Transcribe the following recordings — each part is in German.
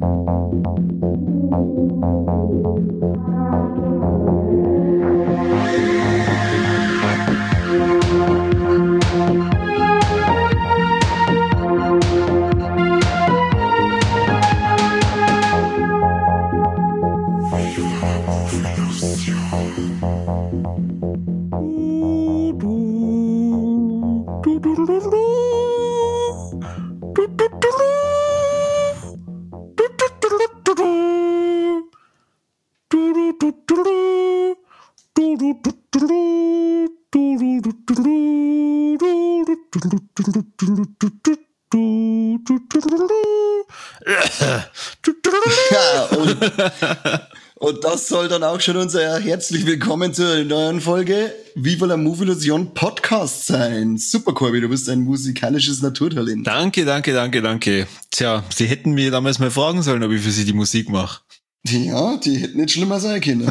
Ja, und das soll dann auch schon unser herzlich willkommen zu einer neuen Folge Viva la Movilusion Podcast sein. Super, Corby, du bist ein musikalisches Naturtalent. Danke. Tja, Sie hätten mir damals mal fragen sollen, ob ich für Sie die Musik mache. Ja, die hätten nicht schlimmer sein können.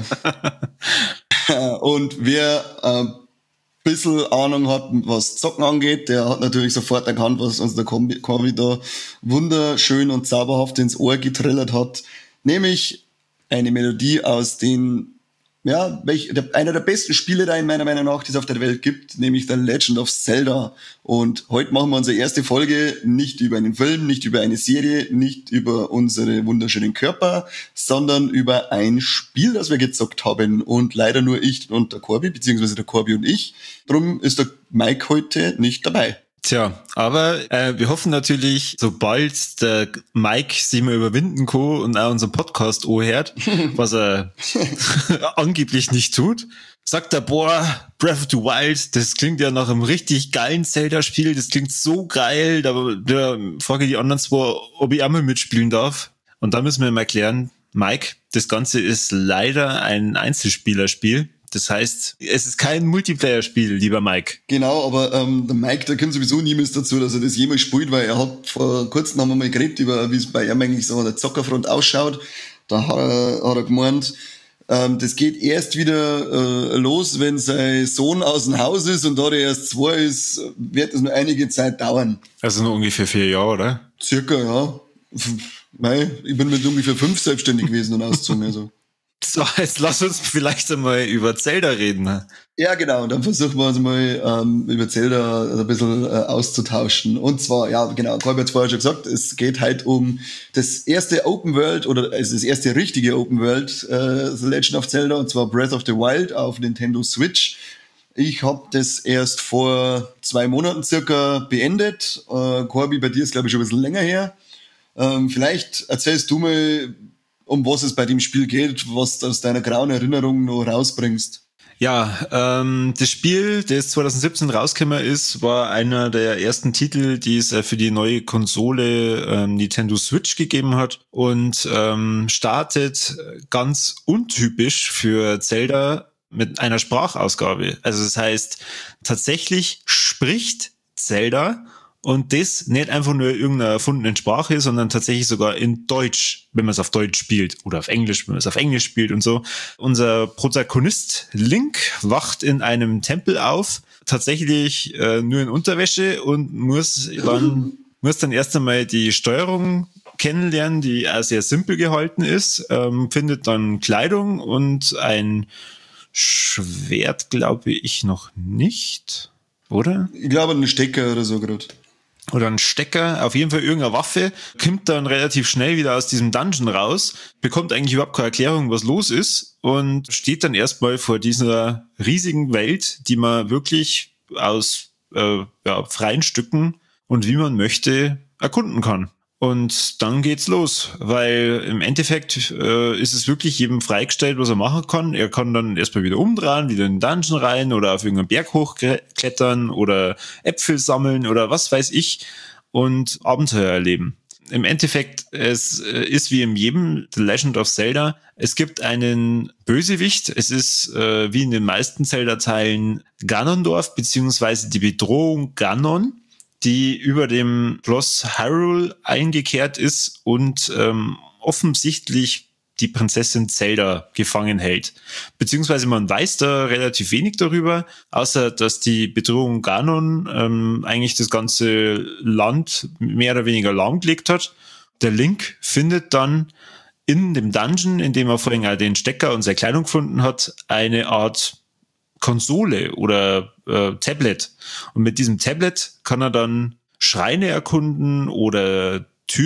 Und wer ein bisschen Ahnung hat, was Zocken angeht, der hat natürlich sofort erkannt, was uns der Corby da wunderschön und zauberhaft ins Ohr getrillert hat. Nämlich eine Melodie aus den, ja, einer der besten Spielereihen meiner Meinung nach, die es auf der Welt gibt, nämlich The Legend of Zelda. Und heute machen wir unsere erste Folge nicht über einen Film, nicht über eine Serie, nicht über unsere wunderschönen Körper, sondern über ein Spiel, das wir gezockt haben. Und leider nur ich und der Corby, beziehungsweise der Corby und ich. Drum ist der Mike heute nicht dabei. Tja, aber wir hoffen natürlich, sobald der Mike sich mal überwinden kann und auch unseren Podcast anhört, was er angeblich nicht tut, sagt er, boah, Breath of the Wild, das klingt ja nach einem richtig geilen Zelda-Spiel, das klingt so geil, da frage ich die anderen zwei, ob ich auch mal mitspielen darf. Und da müssen wir ihm erklären, Mike, das Ganze ist leider ein Einzelspielerspiel. Das heißt, es ist kein Multiplayer-Spiel, lieber Mike. Genau, aber der Mike, der kommt sowieso niemals dazu, dass er das jemals spielt, weil er hat vor kurzem haben wir mal geredet über, wie es bei ihm eigentlich so an der Zockerfront ausschaut. Da hat er gemeint, das geht erst wieder los, wenn sein Sohn aus dem Haus ist, und da der erst 2 ist, wird es noch einige Zeit dauern. Also nur ungefähr 4 Jahre, oder? Circa, ja. Ich bin mit ungefähr 5 selbstständig gewesen und ausgezogen, also. So, jetzt lass uns vielleicht einmal über Zelda reden. Ne? Ja, genau. Und dann versuchen wir uns mal über Zelda ein bisschen auszutauschen. Und zwar, ja, genau, Corby hat es vorher schon gesagt, es geht halt um das erste Open World, oder also das erste richtige Open World, The Legend of Zelda, und zwar Breath of the Wild auf Nintendo Switch. Ich habe das erst vor 2 Monaten circa beendet. Corby, bei dir ist, glaube ich, schon ein bisschen länger her. Vielleicht erzählst du mal, um was es bei dem Spiel geht, was du aus deiner grauen Erinnerung noch rausbringst. Ja, das Spiel, das 2017 rausgekommen ist, war einer der ersten Titel, die es für die neue Konsole Nintendo Switch gegeben hat, und startet ganz untypisch für Zelda mit einer Sprachausgabe. Also das heißt, tatsächlich spricht Zelda, und das nicht einfach nur irgendeine erfundene Sprache, sondern tatsächlich sogar in Deutsch, wenn man es auf Deutsch spielt, oder auf Englisch, wenn man es auf Englisch spielt und so. Unser Protagonist Link wacht in einem Tempel auf, tatsächlich nur in Unterwäsche, und muss dann erst einmal die Steuerung kennenlernen, die auch sehr simpel gehalten ist, findet dann Kleidung und ein Schwert, glaube ich, noch nicht, oder? Ich glaube, einen Stecker oder so gerade. Oder ein Stecker, auf jeden Fall irgendeine Waffe, kommt dann relativ schnell wieder aus diesem Dungeon raus, bekommt eigentlich überhaupt keine Erklärung, was los ist, und steht dann erstmal vor dieser riesigen Welt, die man wirklich aus freien Stücken und wie man möchte erkunden kann. Und dann geht's los, weil im Endeffekt ist es wirklich jedem freigestellt, was er machen kann. Er kann dann erstmal wieder umdrehen, wieder in den Dungeon rein oder auf irgendeinen Berg hochklettern oder Äpfel sammeln oder was weiß ich und Abenteuer erleben. Im Endeffekt, es ist wie in jedem The Legend of Zelda, es gibt einen Bösewicht, es ist wie in den meisten Zelda-Teilen Ganondorf, beziehungsweise die Bedrohung Ganon, die über dem Schloss Hyrule eingekehrt ist und offensichtlich die Prinzessin Zelda gefangen hält. Beziehungsweise man weiß da relativ wenig darüber, außer dass die Bedrohung Ganon eigentlich das ganze Land mehr oder weniger lahmgelegt hat Der Link findet dann in dem Dungeon, in dem er vorhin auch den Stecker und seine Kleidung gefunden hat, eine Art Konsole oder Tablet. Und mit diesem Tablet kann er dann Schreine erkunden oder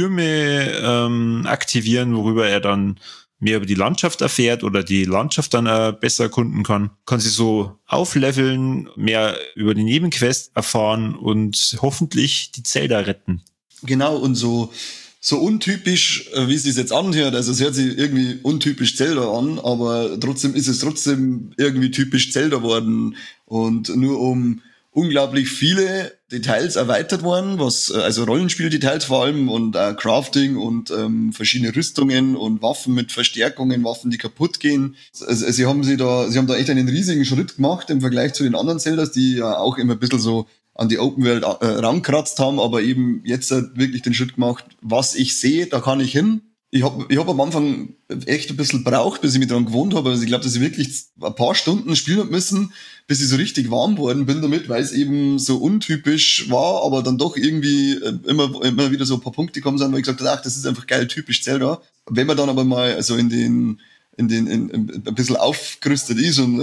Türme aktivieren, worüber er dann mehr über die Landschaft erfährt oder die Landschaft dann besser erkunden kann. Kann sich so aufleveln, mehr über die Nebenquest erfahren und hoffentlich die Zelda retten. Genau, und so untypisch, wie es sich jetzt anhört, also es hört sich irgendwie untypisch Zelda an, aber trotzdem ist es trotzdem irgendwie typisch Zelda worden und nur um unglaublich viele Details erweitert worden, also Rollenspieldetails vor allem und Crafting und verschiedene Rüstungen und Waffen mit Verstärkungen, Waffen, die kaputt gehen. Also, sie haben da echt einen riesigen Schritt gemacht im Vergleich zu den anderen Zeldas, die ja auch immer ein bisschen so an die Open World rankratzt haben, aber eben jetzt wirklich den Schritt gemacht, was ich sehe, da kann ich hin. Ich hab am Anfang echt ein bisschen braucht, bis ich mich daran gewohnt habe. Also ich glaube, dass ich wirklich ein paar Stunden spielen habe müssen, bis ich so richtig warm worden bin damit, weil es eben so untypisch war, aber dann doch irgendwie immer wieder so ein paar Punkte gekommen sind, wo ich gesagt habe, ach, das ist einfach geil, typisch Zelda. Wenn man dann aber mal also ein bisschen aufgerüstet ist und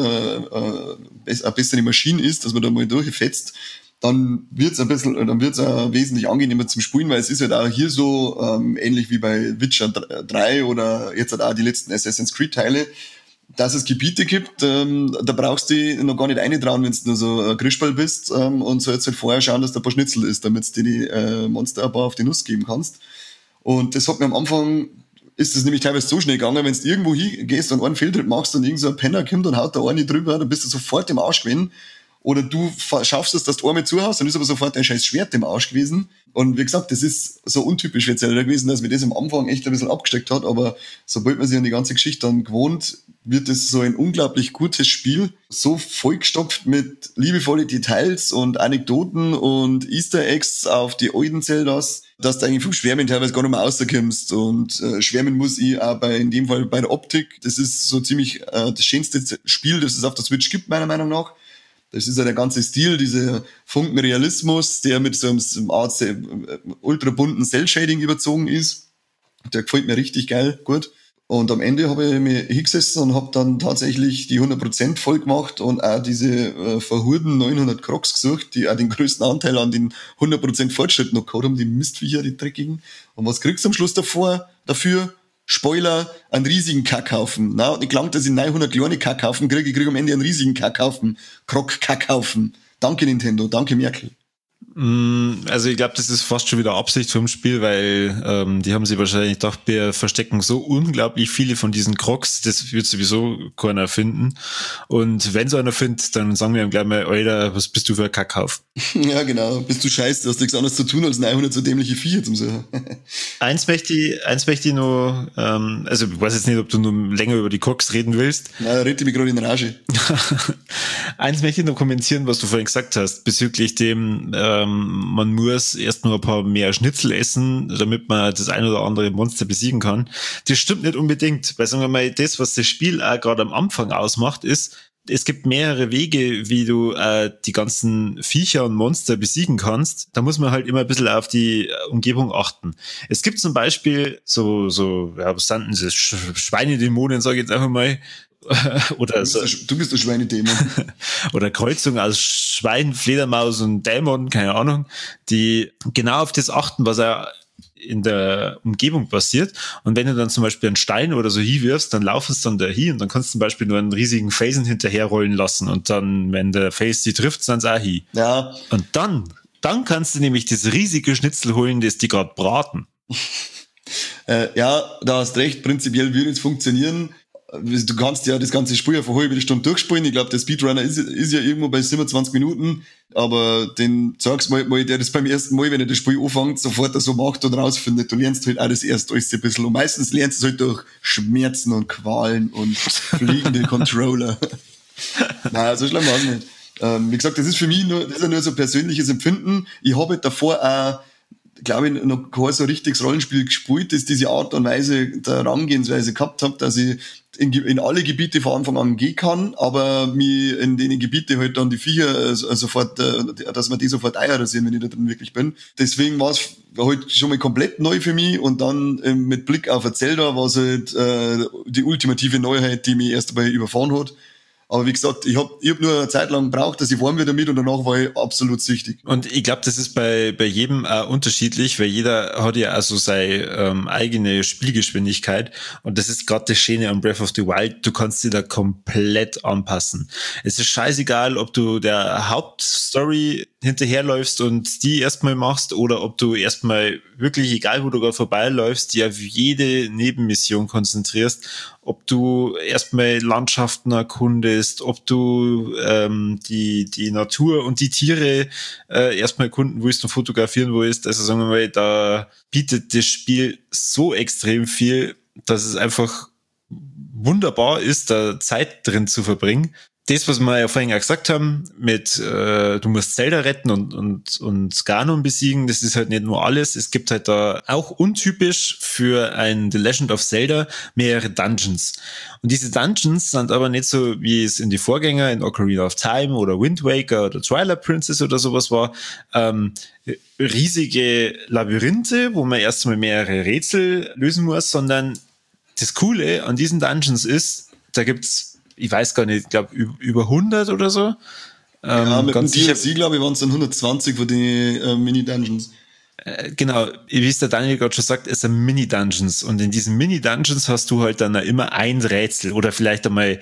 eine bessere Maschine ist, dass man da mal durchfetzt, dann wird's wesentlich angenehmer zum Spielen, weil es ist halt auch hier so ähnlich wie bei Witcher 3 oder jetzt halt auch die letzten Assassin's Creed Teile, dass es Gebiete gibt, da brauchst du dich noch gar nicht eintrauen, wenn du nur so ein Grischball bist und sollst halt vorher schauen, dass da ein paar Schnitzel ist, damit du die Monster ein paar auf die Nuss geben kannst. Und das hat mir am Anfang, ist es nämlich teilweise so schnell gegangen, wenn du irgendwo hingehst und einen Fehltritt machst und irgend so ein Penner kommt und haut da eine drüber, dann bist du sofort im Arsch gewesen. Oder du schaffst es, dass du einmal zuhast, dann ist aber sofort dein scheiß Schwert im Arsch gewesen. Und wie gesagt, das ist so untypisch für Zelda gewesen, dass mir das am Anfang echt ein bisschen abgesteckt hat. Aber sobald man sich an die ganze Geschichte dann gewohnt, wird es so ein unglaublich gutes Spiel. So vollgestopft mit liebevolle Details und Anekdoten und Easter Eggs auf die alten Zeldas, dass du eigentlich vom Schwärmen teilweise gar nicht mehr rauskommst. Und schwärmen muss ich auch in dem Fall bei der Optik. Das ist so ziemlich das schönste Spiel, das es auf der Switch gibt, meiner Meinung nach. Das ist ja der ganze Stil, dieser Funkenrealismus, der mit so einem Art ultra bunten Cell-Shading überzogen ist. Der gefällt mir richtig geil, gut. Und am Ende habe ich mich hingesessen und habe dann tatsächlich die 100% voll gemacht und auch diese verhurten 900 Crocs gesucht, die auch den größten Anteil an den 100% Fortschritt noch gehabt haben, die Mistviecher, die dreckigen. Und was kriegst du am Schluss dafür? Spoiler, einen riesigen Kackhaufen. Na, und ich glaube, dass ich 900 kleine Kackhaufen kriege. Ich kriege am Ende einen riesigen Kackhaufen. Krog-Kackhaufen. Danke Nintendo, danke Merkel. Also ich glaube, das ist fast schon wieder Absicht vom Spiel, weil die haben sich wahrscheinlich gedacht, wir verstecken so unglaublich viele von diesen Crocs, das wird sowieso keiner finden. Und wenn so einer findet, dann sagen wir ihm gleich mal, Alter, was bist du für ein Kackhaufen? Ja, genau. Bist du scheiße, du hast nichts anderes zu tun, als 900 so dämliche Viecher zum Suchen. Eins möchte ich noch, also ich weiß jetzt nicht, ob du noch länger über die Crocs reden willst. Na, rede mich gerade in Rage. Eins möchte ich noch kommentieren, was du vorhin gesagt hast, bezüglich dem, man muss erst nur ein paar mehr Schnitzel essen, damit man das ein oder andere Monster besiegen kann. Das stimmt nicht unbedingt, weil sagen wir mal, das, was das Spiel auch gerade am Anfang ausmacht, ist, es gibt mehrere Wege, wie du die ganzen Viecher und Monster besiegen kannst. Da muss man halt immer ein bisschen auf die Umgebung achten. Es gibt zum Beispiel was sind denn das? Schweinedämonen, sage ich jetzt einfach mal. Oder du bist der Schweinedämon. Oder Kreuzung aus Schwein, Fledermaus und Dämon, keine Ahnung, die genau auf das achten, was er in der Umgebung passiert. Und wenn du dann zum Beispiel einen Stein oder so hinwirfst, dann laufen es dann da hin und dann kannst du zum Beispiel nur einen riesigen Felsen hinterherrollen lassen und dann, wenn der Fels die trifft, sind es auch hin. Ja. Und dann kannst du nämlich das riesige Schnitzel holen, das die gerade braten. Ja, da hast recht, prinzipiell würde es funktionieren. Du kannst ja das ganze Spiel ja vor halbe Stunde durchspielen. Ich glaube, der Speedrunner ist ja irgendwo bei 27 Minuten. Aber den sag's mal, der das beim ersten Mal, wenn er das Spiel anfängt, sofort so macht und rausfindet. Du lernst halt auch das erste alles ein bisschen. Und meistens lernst du es halt durch Schmerzen und Qualen und fliegende Controller. Nein, so schlimm war es nicht. Wie gesagt, das ist für mich nur so persönliches Empfinden. Ich habe halt davor auch glaube ich, noch kein so richtiges Rollenspiel gespielt, das diese Art und Weise der Herangehensweise gehabt hat, dass ich in alle Gebiete von Anfang an gehen kann, aber mir in den Gebiete halt dann die Viecher sofort, dass man die sofort Eier sehen, wenn ich da drin wirklich bin. Deswegen war es halt schon mal komplett neu für mich und dann mit Blick auf ein Zelda war es halt die ultimative Neuheit, die mich erst einmal überfahren hat. Aber wie gesagt, ich hab nur eine Zeit lang gebraucht, dass ich warm wieder damit und danach war ich absolut süchtig. Und ich glaube, das ist bei jedem auch unterschiedlich, weil jeder hat ja also seine eigene Spielgeschwindigkeit und das ist gerade das Schöne an Breath of the Wild, du kannst dir da komplett anpassen. Es ist scheißegal, ob du der Hauptstory hinterherläufst und die erstmal machst oder ob du erstmal wirklich, egal wo du gerade vorbeiläufst, die auf jede Nebenmission konzentrierst, ob du erstmal Landschaften erkundest, ob du die Natur und die Tiere erstmal erkunden willst und fotografieren willst. Also sagen wir mal, da bietet das Spiel so extrem viel, dass es einfach wunderbar ist, da Zeit drin zu verbringen. Das, was wir ja vorhin auch gesagt haben, mit du musst Zelda retten und Ganon besiegen, das ist halt nicht nur alles. Es gibt halt da auch untypisch für ein The Legend of Zelda mehrere Dungeons. Und diese Dungeons sind aber nicht so, wie es in die Vorgänger in Ocarina of Time oder Wind Waker oder Twilight Princess oder sowas war, riesige Labyrinthe, wo man erstmal mehrere Rätsel lösen muss, sondern das Coole an diesen Dungeons ist, da gibt's, ich weiß gar nicht, ich glaube über 100 oder so. Ja, mit dem DLC, glaube ich, waren es dann 120 von den Mini-Dungeons. Genau, wie es der Daniel gerade schon sagt, es sind Mini-Dungeons und in diesen Mini-Dungeons hast du halt dann immer ein Rätsel oder vielleicht einmal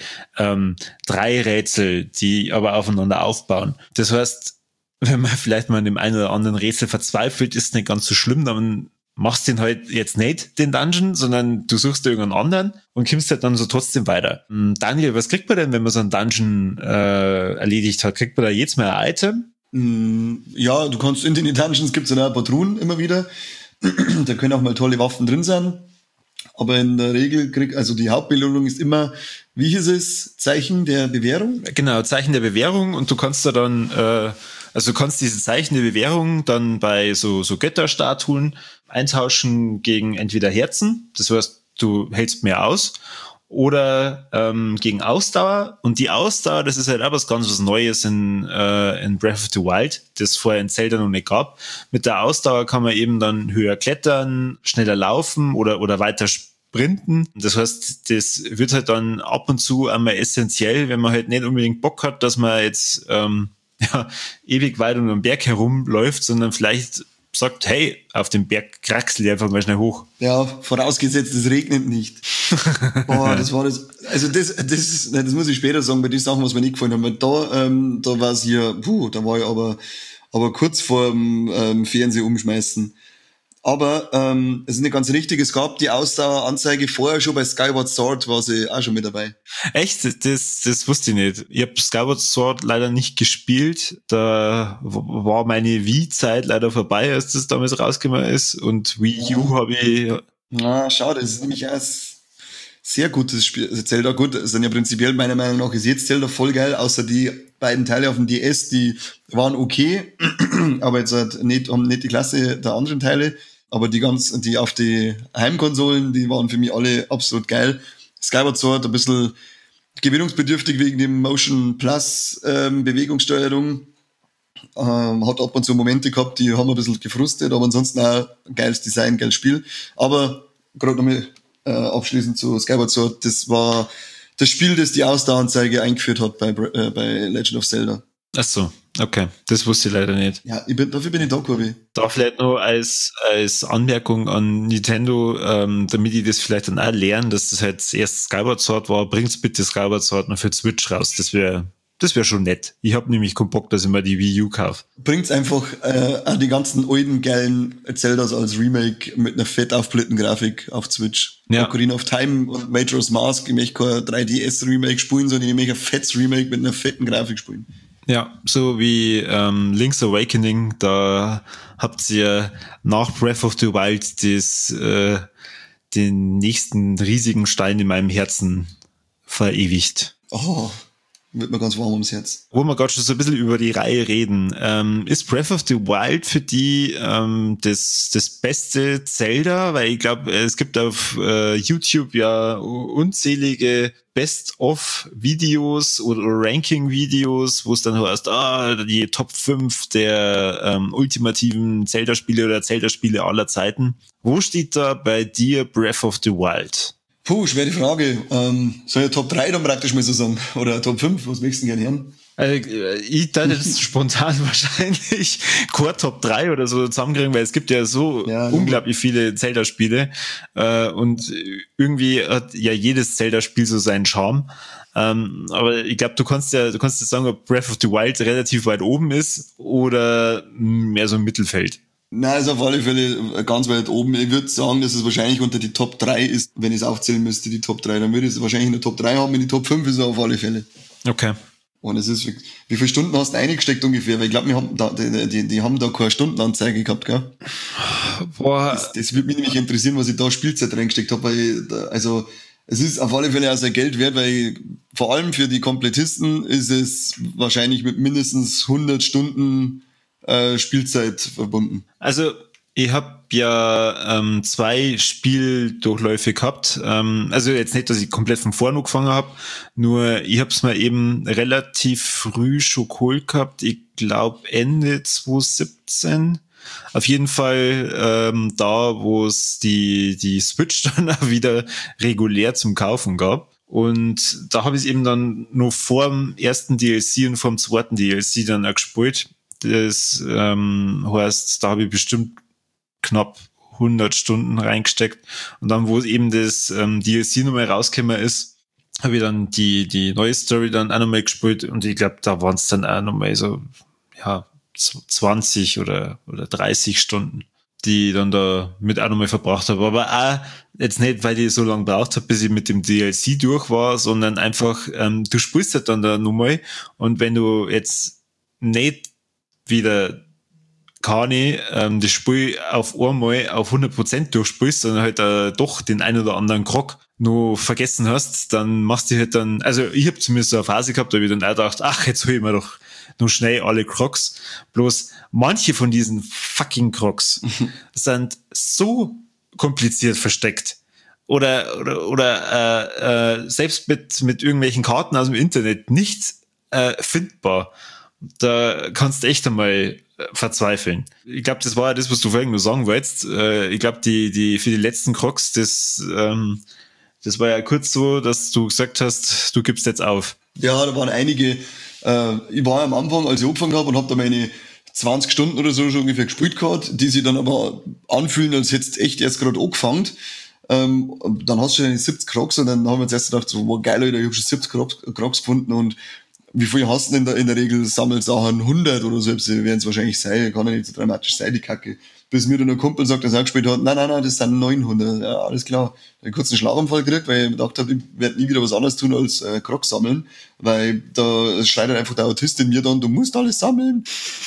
3 Rätsel, die aber aufeinander aufbauen. Das heißt, wenn man vielleicht mal in dem einen oder anderen Rätsel verzweifelt, ist nicht ganz so schlimm, dann machst den halt jetzt nicht, den Dungeon, sondern du suchst irgendeinen anderen und kommst halt dann so trotzdem weiter. Daniel, was kriegt man denn, wenn man so einen Dungeon erledigt hat? Kriegt man da jetzt mal ein Item? Ja, du kannst in den Dungeons gibt's ja auch Patronen immer wieder. Da können auch mal tolle Waffen drin sein. Aber in der Regel also die Hauptbelohnung ist immer, wie hieß es, Zeichen der Bewährung? Genau, Zeichen der Bewährung und du kannst da dann, also du kannst diese Zeichen der Bewährung dann bei so Götterstatuen eintauschen gegen entweder Herzen, das heißt, du hältst mehr aus, oder gegen Ausdauer. Und die Ausdauer, das ist halt auch was Neues in Breath of the Wild, das vorher in Zelda noch nicht gab. Mit der Ausdauer kann man eben dann höher klettern, schneller laufen oder weiter sprinten. Das heißt, das wird halt dann ab und zu einmal essentiell, wenn man halt nicht unbedingt Bock hat, dass man jetzt ewig weit um den Berg herumläuft, sondern vielleicht sagt, hey, auf dem Berg kraxel ich einfach mal schnell hoch. Ja, vorausgesetzt, es regnet nicht. Boah, das war das. Also das muss ich später sagen, bei den Sachen, was mir nicht gefallen haben. Weil da war es hier, da war ich aber kurz vor dem Fernseher umschmeißen. Aber es ist nicht ganz richtig, es gab die Ausdaueranzeige vorher schon bei Skyward Sword, war sie auch schon mit dabei. Echt? Das wusste ich nicht. Ich habe Skyward Sword leider nicht gespielt. Da war meine Wii-Zeit leider vorbei, als das damals rausgekommen ist. Und Wii U habe ich... Na, schade, das ist nämlich ein sehr gutes Spiel. Also Zelda, gut, das sind ja prinzipiell meiner Meinung nach ist jetzt Zelda voll geil, außer die beiden Teile auf dem DS, die waren okay, aber jetzt halt haben nicht die Klasse der anderen Teile. Aber die auf die Heimkonsolen, die waren für mich alle absolut geil. Skyward Sword ein bisschen gewöhnungsbedürftig wegen dem Motion Plus Bewegungssteuerung. Hat ab und zu Momente gehabt, die haben ein bisschen gefrustet, aber ansonsten auch geiles Design, geiles Spiel. Aber gerade nochmal abschließend zu Skyward Sword, das war das Spiel, das die Ausdaueranzeige eingeführt hat bei Legend of Zelda. Ach so, okay. Das wusste ich leider nicht. Ja, dafür bin ich da, Corby. Da vielleicht nur als Anmerkung an Nintendo, damit die das vielleicht dann auch lernen, dass das halt erst Skyward Sword war, bringt's bitte Skyward Sword noch für Switch raus. Das wäre schon nett. Ich habe nämlich keinen Bock, dass ich mir die Wii U kaufe. Bringt's einfach auch die ganzen alten geilen Zeldas als Remake mit einer fett aufpolierten Grafik auf Switch. Ja. Ocarina of Time und Majora's Mask, ich möchte kein 3DS-Remake spielen, sondern ich möchte ein fettes Remake mit einer fetten Grafik spielen. Ja, so wie Link's Awakening, da habt ihr nach Breath of the Wild den nächsten riesigen Stein in meinem Herzen verewigt. Oh, wird mir ganz warm ums Herz. Wo wir gerade schon so ein bisschen über die Reihe reden, ist Breath of the Wild für die das beste Zelda? Weil ich glaube, es gibt auf YouTube ja unzählige Best-of-Videos oder Ranking-Videos, wo es dann heißt, die Top 5 der ultimativen Zelda-Spiele oder Zelda-Spiele aller Zeiten. Wo steht da bei dir Breath of the Wild? Puh, schwere Frage. Soll ich Top 3 dann praktisch mal so sagen? Oder Top 5? Was möchtest du denn gerne hören? Ich dachte jetzt spontan wahrscheinlich Core Top 3 oder so zusammenkriegen, weil es gibt ja so unglaublich viele Zelda-Spiele und irgendwie hat ja jedes Zelda-Spiel so seinen Charme. Aber ich glaube, du kannst jetzt sagen, ob Breath of the Wild relativ weit oben ist oder mehr so im Mittelfeld. Nein, ist auf alle Fälle ganz weit oben. Ich würde sagen, dass es wahrscheinlich unter die Top 3 ist, wenn ich es aufzählen müsste, die Top 3. Dann würde ich es wahrscheinlich in der Top 3 haben, in die Top 5 ist es auf alle Fälle. Okay. Und es ist, wie viele Stunden hast du eingesteckt ungefähr? Weil ich glaube, die haben da keine Stundenanzeige gehabt, gell? Boah. Das würde mich nämlich interessieren, was ich da Spielzeit reingesteckt habe, weil es ist auf alle Fälle auch sehr Geld wert, weil vor allem für die Komplettisten ist es wahrscheinlich mit mindestens 100 Stunden Spielzeit verbunden. Also ich habe ja 2 Spieldurchläufe gehabt. Also jetzt nicht, dass ich komplett von vorne angefangen habe, nur ich habe es mal eben relativ früh schon geholt gehabt. Ich glaube Ende 2017. Auf jeden Fall da, wo es die Switch dann auch wieder regulär zum Kaufen gab. Und da habe ich es eben dann nur vor dem ersten DLC und vor dem zweiten DLC dann auch gespielt. Das heißt, da habe ich bestimmt knapp 100 Stunden reingesteckt. Und dann, wo eben das DLC nochmal rausgekommen ist, habe ich dann die neue Story dann auch nochmal gespielt. Und ich glaube, da waren es dann auch nochmal so, 20 oder 30 Stunden, die ich dann da mit auch nochmal verbracht habe. Aber auch jetzt nicht, weil ich so lange braucht habe, bis ich mit dem DLC durch war, sondern einfach, du spielst halt dann da nochmal. Und wenn du jetzt nicht wieder das Spiel auf einmal auf 100% durchspielst, sondern halt doch den ein oder anderen Krog noch vergessen hast, dann machst du halt dann, also ich habe zumindest so eine Phase gehabt, da habe ich dann auch gedacht, jetzt hol ich mir doch nur schnell alle Crocs. Bloß manche von diesen fucking Crocs sind so kompliziert versteckt. Oder selbst mit irgendwelchen Karten aus dem Internet nicht findbar. Da kannst du echt einmal verzweifeln. Ich glaube, das war ja das, was du vorhin nur sagen wolltest. Ich glaube, die für die letzten Crocs, das war ja kurz so, dass du gesagt hast, du gibst jetzt auf. Ja, da waren einige. Ich war am Anfang, als ich angefangen habe, und habe da meine 20 Stunden oder so schon ungefähr gespielt gehabt, die sich dann aber anfühlen, als hättest du echt erst gerade angefangen. Dann hast du schon 70 Crocs und dann haben wir uns erst gedacht, so, wow, geil, Alter, ich habe schon 70 Crocs gefunden und wie viel hast du denn in der Regel Sammelsachen? 100 oder so, werden es wahrscheinlich sein, kann ja nicht so dramatisch sein, die Kacke. Bis mir dann ein Kumpel sagt, dass er gespielt hat, nein, das sind 900. Ja, alles klar. Ich habe kurz einen Schlaganfall gekriegt, weil ich gedacht habe, ich werde nie wieder was anderes tun als Crocs sammeln, weil da schreit einfach der Autist in mir dann, du musst alles sammeln.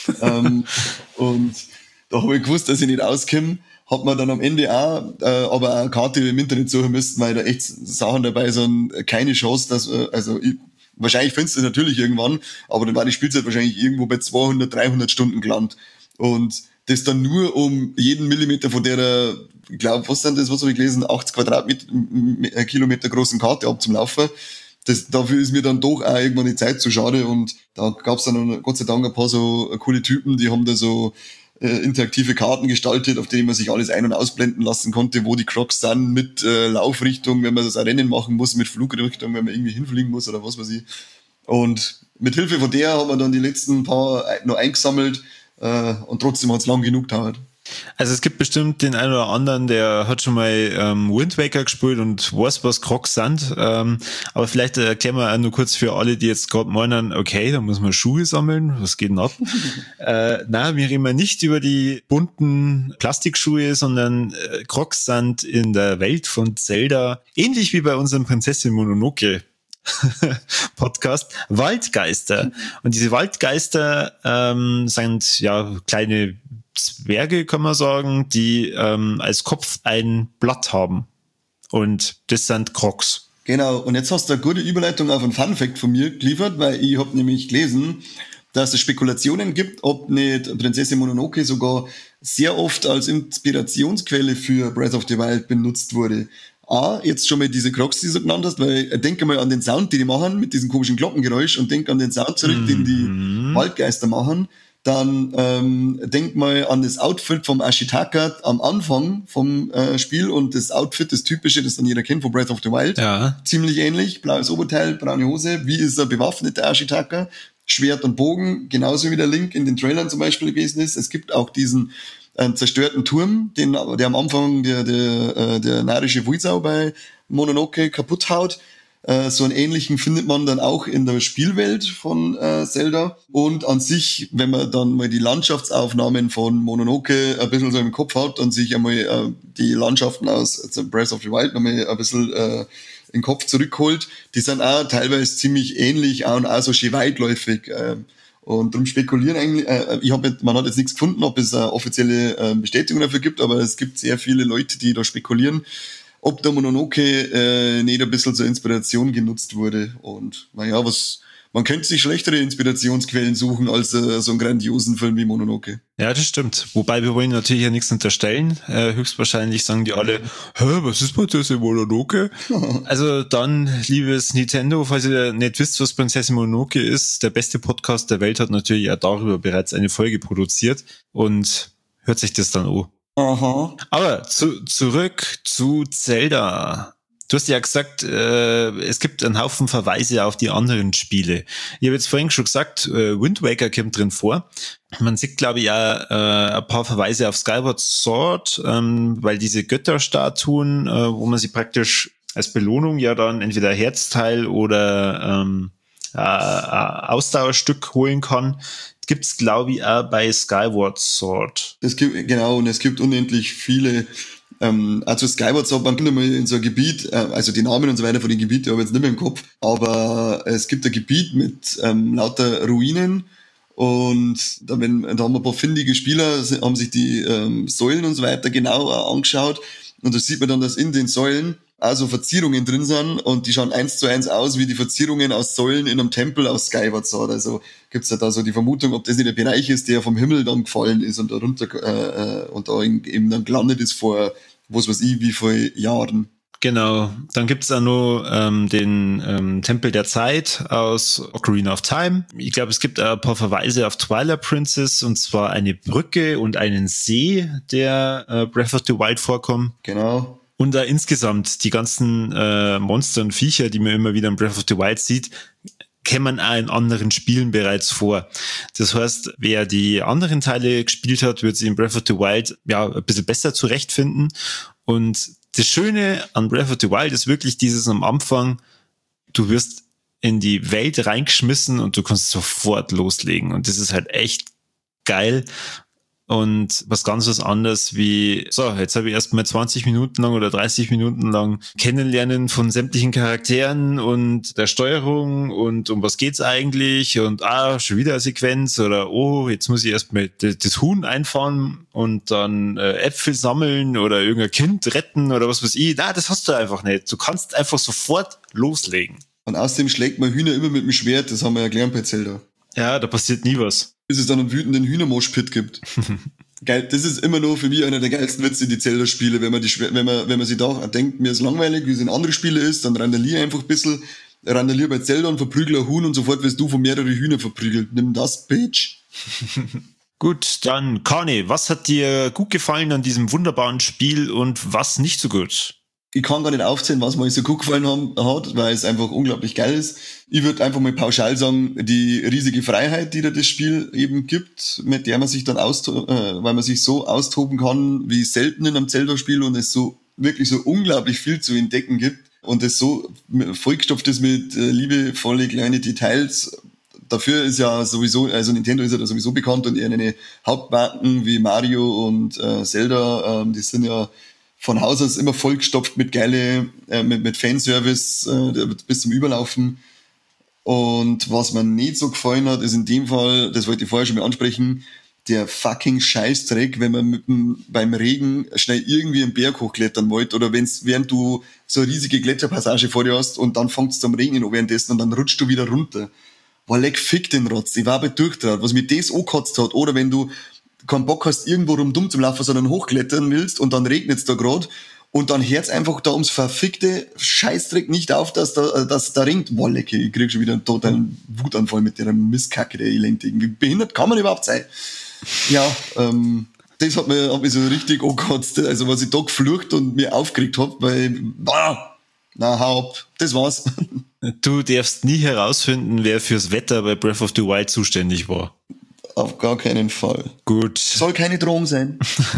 Und da habe ich gewusst, dass ich nicht auskomme. Hat man dann am Ende auch, aber auch eine Karte im Internet suchen müssen, weil da echt Sachen dabei sind, keine Chance, dass, wahrscheinlich findest du es natürlich irgendwann, aber dann war die Spielzeit wahrscheinlich irgendwo bei 200, 300 Stunden gelandet. Und das dann nur um jeden Millimeter von der, ich glaube, was habe ich gelesen, 80 Kilometer großen Karte abzulaufen. Dafür ist mir dann doch auch irgendwann die Zeit zu schade und da gab es dann Gott sei Dank ein paar so coole Typen, die haben da so interaktive Karten gestaltet, auf denen man sich alles ein- und ausblenden lassen konnte, wo die Crocs sind, mit Laufrichtung, wenn man das Rennen machen muss, mit Flugrichtung, wenn man irgendwie hinfliegen muss oder was weiß ich. Und mit Hilfe von der haben wir dann die letzten paar noch eingesammelt und trotzdem hat es lang genug gedauert. Also es gibt bestimmt den einen oder anderen, der hat schon mal Wind Waker gespielt und weiß, was Crocs sind. Aber vielleicht erklären wir auch nur kurz für alle, die jetzt gerade meinen, okay, da muss man Schuhe sammeln, was geht denn ab? Nein, wir reden nicht über die bunten Plastikschuhe, sondern Crocs sind in der Welt von Zelda, ähnlich wie bei unserem Prinzessin Mononoke Podcast, Waldgeister. Und diese Waldgeister sind ja kleine Zwerge, kann man sagen, die als Kopf ein Blatt haben. Und das sind Crocs. Genau, und jetzt hast du eine gute Überleitung auf einen Funfact von mir geliefert, weil ich habe nämlich gelesen, dass es Spekulationen gibt, ob nicht Prinzessin Mononoke sogar sehr oft als Inspirationsquelle für Breath of the Wild benutzt wurde. Jetzt schon mal diese Crocs, die du genannt hast, weil denke mal an den Sound, den die machen, mit diesem komischen Glockengeräusch, und denk an den Sound zurück, den die Waldgeister machen. Dann denk mal an das Outfit vom Ashitaka am Anfang vom Spiel, und das Outfit, das typische, das dann jeder kennt von Breath of the Wild. Ja. Ziemlich ähnlich, blaues Oberteil, braune Hose. Wie ist er bewaffnet, der Ashitaka? Schwert und Bogen, genauso wie der Link in den Trailern zum Beispiel gewesen ist. Es gibt auch diesen zerstörten Turm, der am Anfang der narische Wuisau bei Mononoke kaputt haut. So einen ähnlichen findet man dann auch in der Spielwelt von Zelda. Und an sich, wenn man dann mal die Landschaftsaufnahmen von Mononoke ein bisschen so im Kopf hat und sich einmal die Landschaften aus Breath of the Wild nochmal ein bisschen in den Kopf zurückholt, die sind auch teilweise ziemlich ähnlich und auch so schön weitläufig. Und darum spekulieren eigentlich, man hat jetzt nichts gefunden, ob es eine offizielle Bestätigung dafür gibt, aber es gibt sehr viele Leute, die da spekulieren, ob der Mononoke nicht ein bisschen zur Inspiration genutzt wurde. Und naja, man könnte sich schlechtere Inspirationsquellen suchen als so einen grandiosen Film wie Mononoke. Ja, das stimmt. Wobei wir wollen natürlich ja nichts unterstellen. Höchstwahrscheinlich sagen die alle, was ist Prinzessin Mononoke? Also dann, liebes Nintendo, falls ihr nicht wisst, was Prinzessin Mononoke ist, der beste Podcast der Welt hat natürlich auch darüber bereits eine Folge produziert und hört sich das dann an. Aha. Aber zurück zu Zelda. Du hast ja gesagt, es gibt einen Haufen Verweise auf die anderen Spiele. Ich habe jetzt vorhin schon gesagt, Wind Waker kommt drin vor. Man sieht, glaube ich, auch ein paar Verweise auf Skyward Sword, weil diese Götterstatuen, wo man sie praktisch als Belohnung ja dann entweder ein Herzteil oder ein Ausdauerstück holen kann, gibt's, glaube ich, auch bei Skyward Sword. Es gibt unendlich viele. Also Skyward Sword, man kommt mal in so ein Gebiet, also die Namen und so weiter von den Gebieten habe ich jetzt nicht mehr im Kopf, aber es gibt ein Gebiet mit lauter Ruinen, und da haben wir ein paar findige Spieler, haben sich die Säulen und so weiter genauer angeschaut, und da sieht man dann, dass in den Säulen also Verzierungen drin sind, und die schauen 1:1 aus wie die Verzierungen aus Säulen in einem Tempel aus Skyward Sword. Also gibt's ja da so die Vermutung, ob das nicht der Bereich ist, der vom Himmel dann gefallen ist und da runter und da eben dann gelandet ist vor was weiß ich wie viele Jahren. Genau, dann gibt's auch noch den Tempel der Zeit aus Ocarina of Time. Ich glaube, es gibt ein paar Verweise auf Twilight Princess, und zwar eine Brücke und einen See, der Breath of the Wild vorkommen. Genau. Und da insgesamt die ganzen Monster und Viecher, die man immer wieder in Breath of the Wild sieht, kämen auch in anderen Spielen bereits vor. Das heißt, wer die anderen Teile gespielt hat, wird sich in Breath of the Wild ja ein bisschen besser zurechtfinden. Und das Schöne an Breath of the Wild ist wirklich dieses am Anfang, du wirst in die Welt reingeschmissen und du kannst sofort loslegen. Und das ist halt echt geil. Und was anderes wie, so, jetzt habe ich erstmal 20 Minuten lang oder 30 Minuten lang Kennenlernen von sämtlichen Charakteren und der Steuerung und um was geht's eigentlich und schon wieder eine Sequenz oder jetzt muss ich erstmal das Huhn einfahren und dann Äpfel sammeln oder irgendein Kind retten oder was weiß ich. Das hast du einfach nicht. Du kannst einfach sofort loslegen. Und außerdem schlägt man Hühner immer mit dem Schwert, das haben wir ja gelernt bei Zelda. Ja, da passiert nie was. Bis es dann einen wütenden Hühnermoschpit gibt. Geil, das ist immer noch für mich einer der geilsten Witze in die Zelda-Spiele, wenn man sich da denkt, mir ist langweilig, wie es in andere Spiele ist, dann randalier einfach ein bisschen, randalier bei Zelda und verprügel ein Huhn und sofort wirst du von mehreren Hühner verprügelt. Nimm das, Bitch. Gut, dann Kani, was hat dir gut gefallen an diesem wunderbaren Spiel und was nicht so gut? Ich kann gar nicht aufzählen, was mir so gut gefallen hat, weil es einfach unglaublich geil ist. Ich würde einfach mal pauschal sagen, die riesige Freiheit, die da das Spiel eben gibt, mit der man sich dann weil man sich so austoben kann, wie selten in einem Zelda-Spiel, und es so wirklich so unglaublich viel zu entdecken gibt und es so vollgestopft ist mit liebevolle kleine Details. Dafür ist ja sowieso, also Nintendo ist ja da sowieso bekannt, und ihre Hauptmarken wie Mario und Zelda, die sind ja von Haus aus immer vollgestopft mit mit Fanservice bis zum Überlaufen. Und was mir nicht so gefallen hat, ist in dem Fall, das wollte ich vorher schon mal ansprechen, der fucking Scheißdreck, wenn man beim Regen schnell irgendwie einen Berg hochklettern wollt oder während du so eine riesige Gletscherpassage vor dir hast und dann fängt es zum Regnen an währenddessen und dann rutscht du wieder runter. Boah, leck, fick den Rotz. Ich war aber durchdraht, was mir das angekotzt hat. Oder wenn du keinen Bock hast, irgendwo rumdumm zum Laufen, sondern hochklettern willst und dann regnet's da grad und dann hört's einfach da ums verfickte Scheißdreck nicht auf, dass da regnet. Boah, leck, ich krieg schon wieder einen totalen Wutanfall mit der Mistkacke, der Elendigen. Wie behindert kann man überhaupt sein? Ja, das hat mich so richtig angekotzt, also was ich da geflucht und mir aufgeregt hab, weil, hau ab, das war's. Du darfst nie herausfinden, wer fürs Wetter bei Breath of the Wild zuständig war. Auf gar keinen Fall. Gut. Soll keine Drohung sein.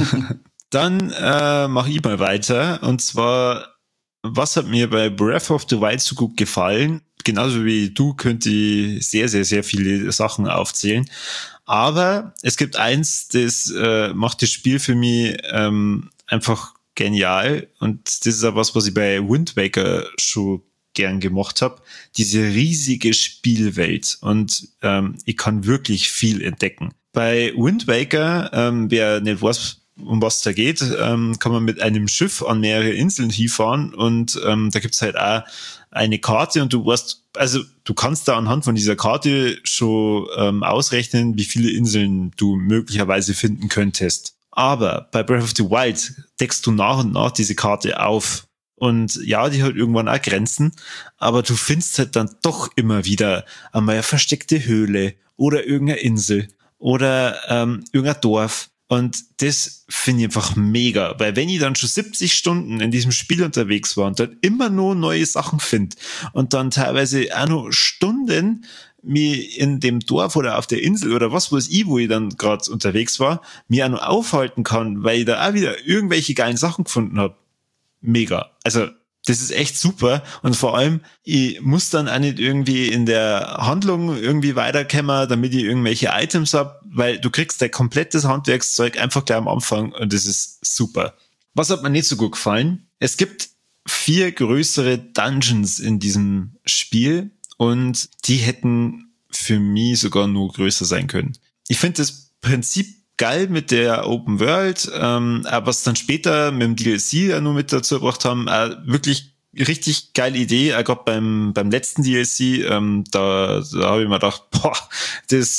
Dann mache ich mal weiter, und zwar, was hat mir bei Breath of the Wild so gut gefallen? Genauso wie du könnte ich sehr, sehr, sehr viele Sachen aufzählen. Aber es gibt eins, das macht das Spiel für mich einfach genial. Und das ist auch was ich bei Wind Waker schon gern gemacht habe. Diese riesige Spielwelt. Und ich kann wirklich viel entdecken. Bei Wind Waker, wer nicht weiß, um was da geht, kann man mit einem Schiff an mehrere Inseln hinfahren. Und da gibt's halt auch eine Karte und du kannst da anhand von dieser Karte schon ausrechnen, wie viele Inseln du möglicherweise finden könntest. Aber bei Breath of the Wild deckst du nach und nach diese Karte auf. Und ja, die hat irgendwann auch Grenzen, aber du findest halt dann doch immer wieder einmal eine versteckte Höhle oder irgendeine Insel oder irgendein Dorf. Und das finde ich einfach mega, weil wenn ich dann schon 70 Stunden in diesem Spiel unterwegs war und dann immer nur neue Sachen finde und dann teilweise auch noch Stunden mich in dem Dorf oder auf der Insel oder was weiß ich, wo ich dann gerade unterwegs war, mich auch noch aufhalten kann, weil ich da auch wieder irgendwelche geilen Sachen gefunden habe. Mega. Also das ist echt super, und vor allem, ich muss dann auch nicht irgendwie in der Handlung irgendwie weiterkommen, damit ich irgendwelche Items hab, weil du kriegst dein komplettes Handwerkszeug einfach gleich am Anfang und das ist super. Was hat mir nicht so gut gefallen? Es gibt 4 größere Dungeons in diesem Spiel und die hätten für mich sogar nur größer sein können. Ich finde das Prinzip geil mit der Open World, aber was dann später mit dem DLC ja nur mit dazu gebracht haben, wirklich richtig geile Idee, gerade beim letzten DLC, da habe ich mir gedacht, dass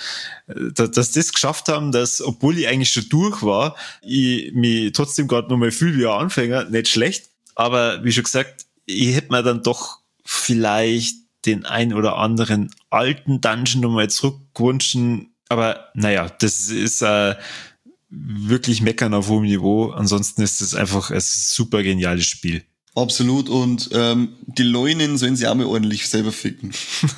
das geschafft haben, dass, obwohl ich eigentlich schon durch war, ich mich trotzdem gerade noch mal fühle wie ein Anfänger, nicht schlecht, aber wie schon gesagt, ich hätte mir dann doch vielleicht den ein oder anderen alten Dungeon noch mal zurückgewünscht. Aber naja, das ist wirklich meckern auf hohem Niveau. Ansonsten ist es einfach ein super geniales Spiel. Absolut. Und die Leunen sollen sie auch mal ordentlich selber ficken.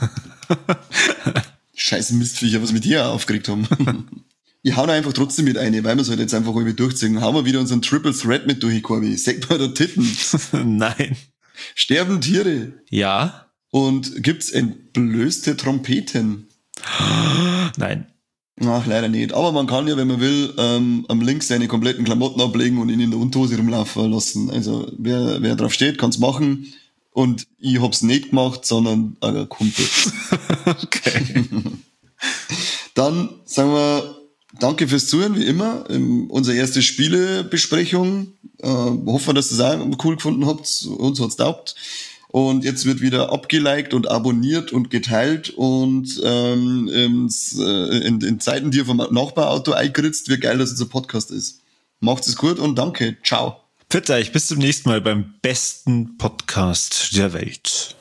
Scheiß Mistviecher, was wir dir auch aufgeregt haben. Ich hau da einfach trotzdem mit ein, weil wir es halt jetzt einfach irgendwie durchziehen. Hauen wir wieder unseren Triple Threat mit durch, Corby. Sag mal da Titten. Nein. Sterben Tiere. Ja. Und gibt's entblößte Trompeten? Nein. Ach, leider nicht. Aber man kann ja, wenn man will, am Link seine kompletten Klamotten ablegen und ihn in der Unterhose rumlaufen lassen. Also wer drauf steht, kann's machen. Und ich hab's nicht gemacht, sondern ein Kumpel. Okay. Dann sagen wir danke fürs Zuhören, wie immer. Unsere erste Spielebesprechung. Hoffen, dass ihr es auch cool gefunden habt. Uns hat's taugt. Und jetzt wird wieder abgeliked und abonniert und geteilt und in Zeiten, die ihr vom Nachbarauto eingeritzt, wie geil das unser Podcast ist. Macht's es gut und danke. Ciao. Pfiat euch, bis zum nächsten Mal beim besten Podcast der Welt.